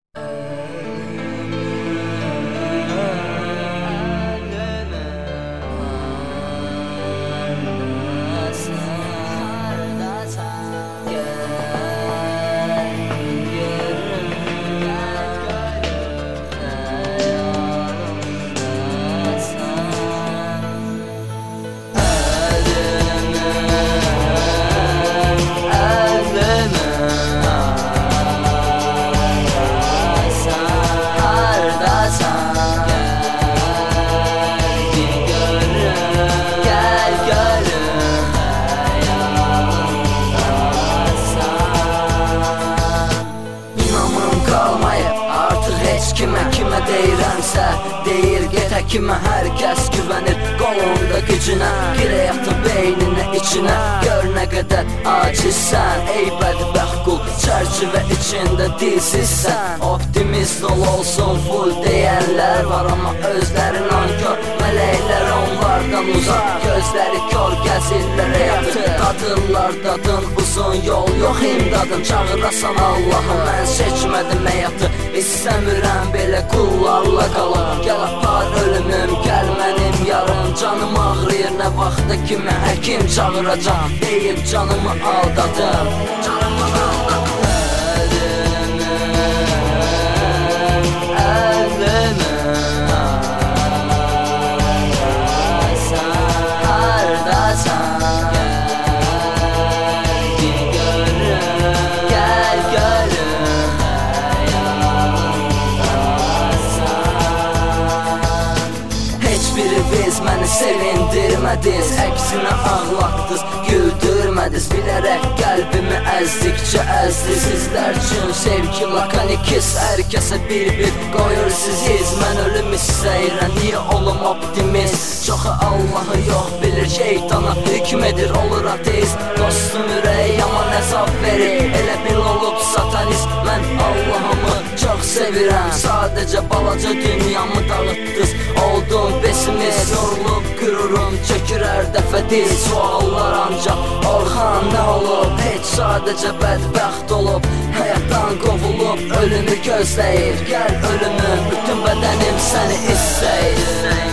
Kimə deyirəmsə, deyir get həkimə. Hər kəs güvənir qolunda gücünə, gir həyatın beyninə, içinə. Gör nə qədər acizsən, ey bədbəxt qul, çərçivə içində dilsizsən. Optimist ol, olsun full deyənlər var, amma özləri nankör mələklər onlardan uzaq. Gözləri kör gəzirlər həyatı, dadırlar dadın uzun yol, yox imdadın. Çağırasan Allah'ım, mən seçmədim həyatı, İstəmirəm belə qullarla qalım. Gəl apar ölümüm, gəl mənim yarım. Canım ağrıyır, nə vaxta kimi həkim çağıracam, deyib canımı aldadım, canımı aldadım. Biriniz məni sevindirmədiniz, əksinə ağlatdınız, güldürmədiniz. Bilərək qəlbimi əzdikcə əzdiniz. Sizlər üçün sevgi lakonikis, hər kəsə bir-bir qoyursunuz. Mən ölüm istəyirəm, niyə olum optimist? Çoxu Allahı yox bilir, şeytana hükm edir, olur ateist. Dostum ürəyi yaman əzab verir, elə bil olub satanist. Mən Allahımı çox sevirəm, sadəcə balaca dünyamı dağıtdınız. Oldum pesimist, yorulub qürurum çökür hər dəfə dil. Suallar ancaq Orxan nə olub? Heç sadəcə bədbəxt olub, həyatdan qovulub ölümü gözləyir. Gəl ölümüm, bütün bədənim səni istəyir.